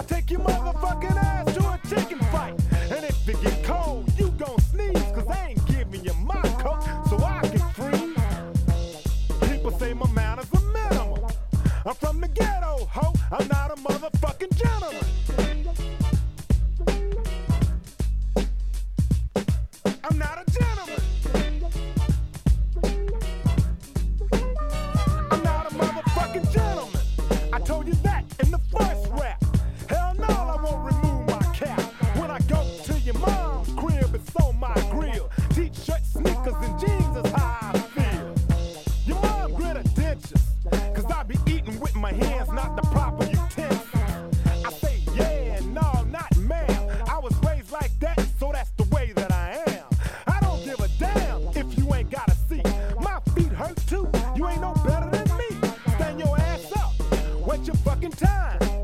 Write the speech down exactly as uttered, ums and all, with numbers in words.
take your motherfucking ass to a chicken fight. And if it get cold, you gon' sneeze, cause I ain't giving you my coat so I can freeze. People say my manners are minimal. I'm from the ghetto, ho. I'm not a motherfucking gentleman. I'm not a gentleman. I'm not a motherfucking gentleman. I told you that in the first rap. Hell no, I won't remove my cap. When I go to your mom's crib, it's on my grill. T-shirt, sneakers, and jeans is how I feel. Your mom grit her dentures, cause I be eating with my hands, not the proper utensils. I say yeah, no, not ma'am. I was raised like that, so that's the way that I am. I don't give a damn if you ain't got a seat. My feet hurt too, you ain't no better than me. Stand your ass up, wait your fucking time.